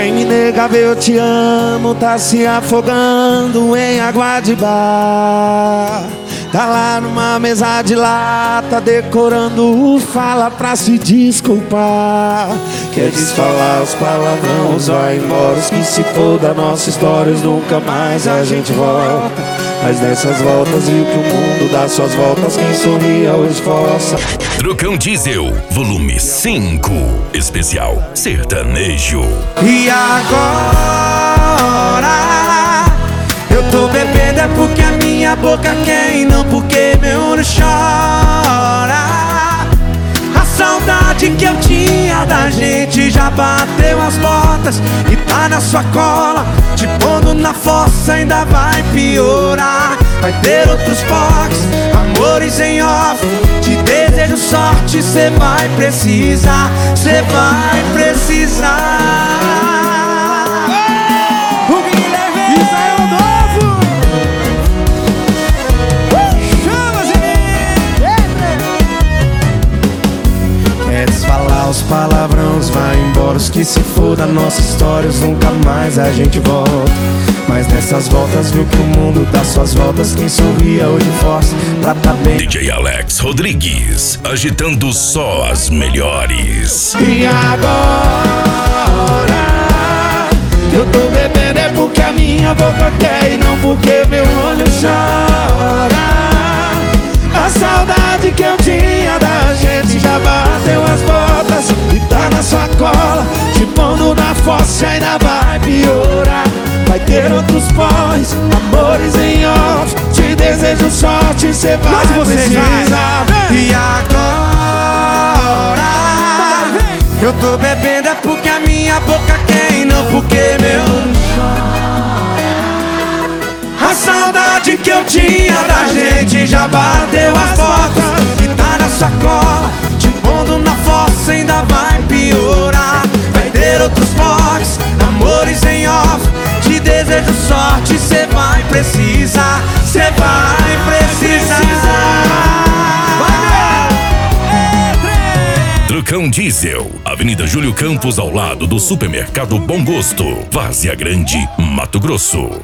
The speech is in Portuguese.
Vem me negar, ver eu te amo, tá se afogando em água de bar. Tá lá numa mesa de lata, decorando fala pra se desculpar. Quer desfalar os palavrões, vai embora, os que se for da nossa história, nunca mais a gente volta. Mas nessas voltas viu que o mundo dá suas voltas, quem sorria hoje força. Trucão Diesel, volume 5, especial sertanejo. E agora eu tô bebendo é porque a minha boca quer e não porque meu olho chora. A saudade que eu tinha da gente já bateu as botas e tá na sua cola, te pondo na fossa ainda vai piorar. Vai ter outros POCs, amores em off, te desejo sorte, cê vai precisar, cê vai precisar. Os palavrões, vai embora, os que se for da nossa história, nunca mais a gente volta. Mas nessas voltas viu que o mundo dá suas voltas, quem sorria hoje força pra tá bem. DJ Alex Rodrigues, agitando só as melhores. E agora eu tô bebendo é porque a minha boca quer e não porque meu olho chora. A saudade que eu tinha da gente já bateu as botas e tá na sua cola, te pondo na fossa ainda vai piorar. Vai ter outros pós, amores em off, te desejo sorte, cê vai precisar. E agora eu tô bebendo é porque a minha boca quer e não porque meu olho chora. A saudade que eu tinha da gente já bateu as portas e tá na sacola, te pondo na fossa ainda vai piorar. Vai ter outros POCs, amores em off, te desejo sorte, cê vai precisar, cê vai precisar. Trucão Diesel, Avenida Júlio Campos, ao lado do Supermercado Bom Gosto, Várzea Grande, Mato Grosso.